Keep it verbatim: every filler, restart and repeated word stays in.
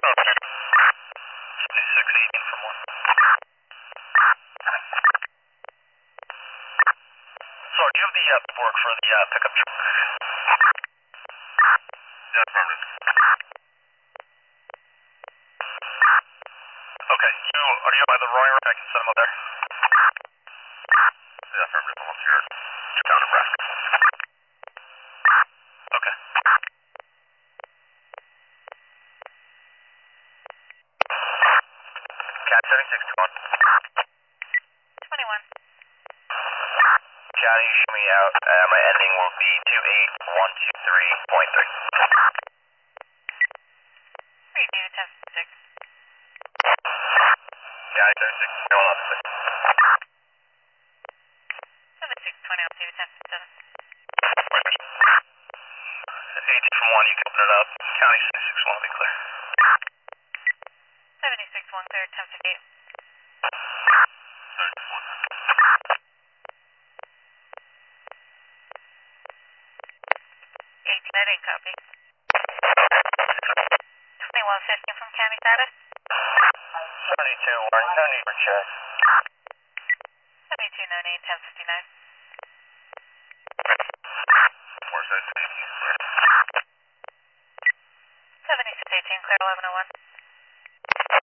seventy-six eighteen from one. Sorry, do you have the uh, paperwork for the uh, pickup truck? Yeah, affirmative. Okay, you, are you by the Roaring Rock? I can send them up there. Yeah, affirmative. I'm up here. Down Nebraska. Okay. Cat seventy-six twenty-one. twenty-one. County, show me out. Uh, my ending will be two eight one two three point three. Review ten six. County seventy-six, no one else. seventy-six twenty on two ten seven. eighteen from one, you can open it up. County seventy-six one will be clear. seventy-six one clear, ten fifty-eight. seventy-six one. eighteen, I didn't copy. twenty-one fifty from county status. seventy-two one, no need for check. seventy-two no need, ten fifty-nine. Where's that? seventy-six eighteen clear, eleven oh one.